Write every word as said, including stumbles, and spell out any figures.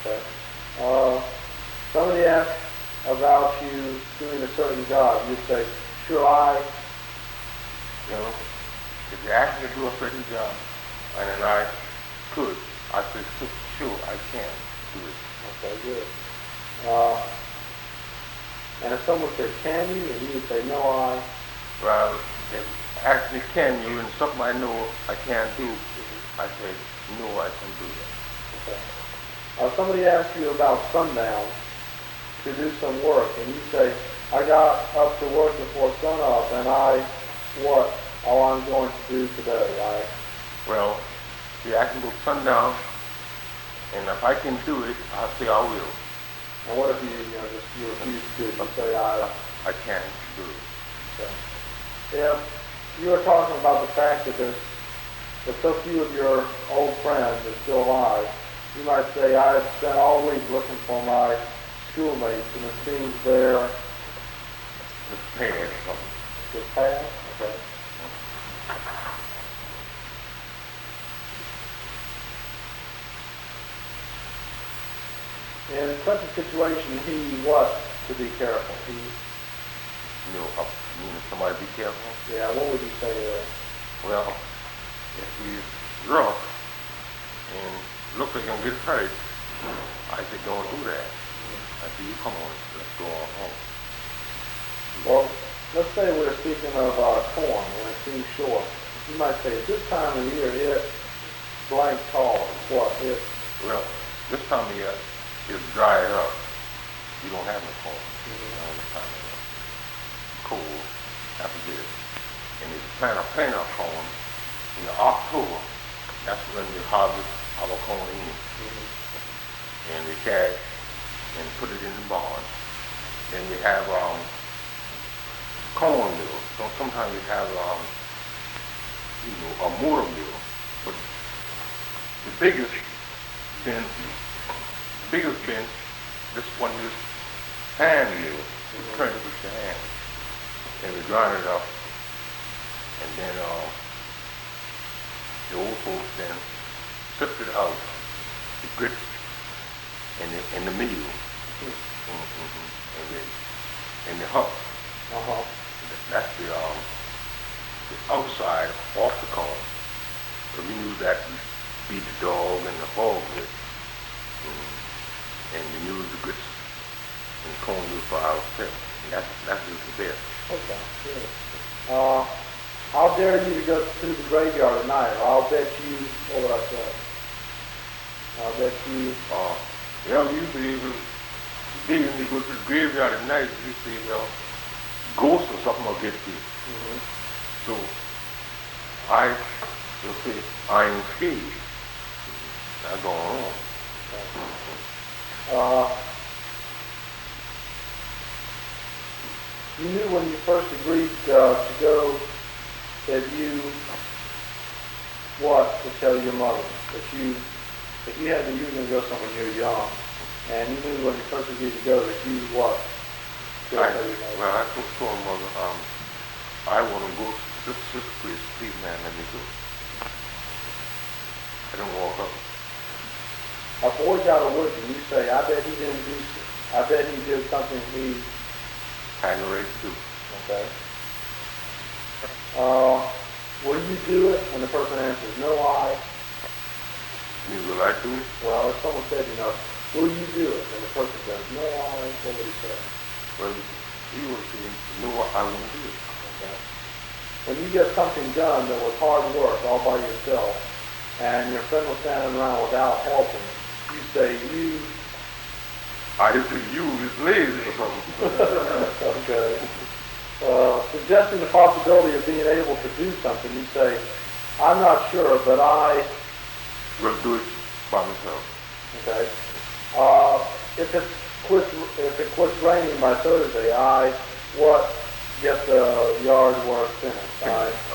Okay. Uh, somebody asks about you doing a certain job. You say, sure, I. You know, if you ask me to do a certain job, and then I could, I say, "So- sure, I can do it. Okay, good. Uh, and if someone said, can you? And you would say, no, I. Well, if you ask me, can you, and something I know I can't do, I say, no, I can do that. Okay. Uh, somebody asks you about sundown to do some work, and you say, I got up to work before sunup, and I, what, all I'm going to do today? I. Well, if you ask me about sundown, and if I can do it, I'll say I will. And what if you, you know, just you refuse to do it? You say, I. I can't do it. Okay. If you were talking about the fact that there's, that so few of your old friends are still alive, you might say, I've spent all week looking for my schoolmates, and it seems they're Just pay it or something. just past. Okay. In such a situation, he what to be careful? He, You know, up, you know, somebody be careful. yeah, what would you say there? Well, if he's drunk and looks like he's going to get hurt, I say, don't do that. I say, you come on, let's go on home. Well, let's say we're speaking of uh, corn and it seems short. You might say, at this time of year, it blank tall. What? It, Well, this time of year, it's dried up. You don't have no corn. Mhm. All this time of year. Cold, after this. And if you plant a plant of corn in October, that's when we harvest our corn in. Mhm. And we catch and put it in the barn. Then we have um, corn mill. So sometimes we have um, you know, a mortar mill. But the biggest bin, the biggest bin, this one is hand mill. We turn it with your hand. And we grind it up. And then uh, the old folks then sift it out, the grits and the, and the meal. Mm-hmm. And the, and the hump. Uh-huh. That's the, um, the outside off the corn. So we use that to feed the dog and the hog with. Mm. And we use the grits and cornmeal for ourselves. And that's, that's just the best. Okay, good. Uh, I'll dare you to go to the graveyard at night, or I'll bet you, what would I say? I'll bet you, Uh, yeah, usually even even when you go to the graveyard at night, you see uh, ghosts or something will get you. mm-hmm. So I will say I ain't scared. That's going on. Okay. Uh, you knew when you first agreed uh, to go that you, what, to tell your mother, that you, if you had to, you were going to go somewhere when you were young, and you knew when you first agreed to go that you, what, to I, tell your mother. well, I told told my mother, um, I want to go to this sister place. Please, man, let me go. I didn't walk up. A boy got a wood, and you say, I bet he didn't do, I bet he did something he, I had no right to do. okay. Uh, will you do it? And the person answers, no, I. You will I do it? Well, if someone said, you know, will you do it? And the person says, no, I. What would he say? Well, he will say, no, I won't do it. Okay. When you get something done that was hard work all by yourself, and your friend was standing around without helping, you say, you. I just say you is lazy or something. Okay. Uh, suggesting the possibility of being able to do something, you say, I'm not sure, but I. Will do it by myself. Okay. Uh, if it quits, if it quits raining by Thursday, I what get the yard work finished. I.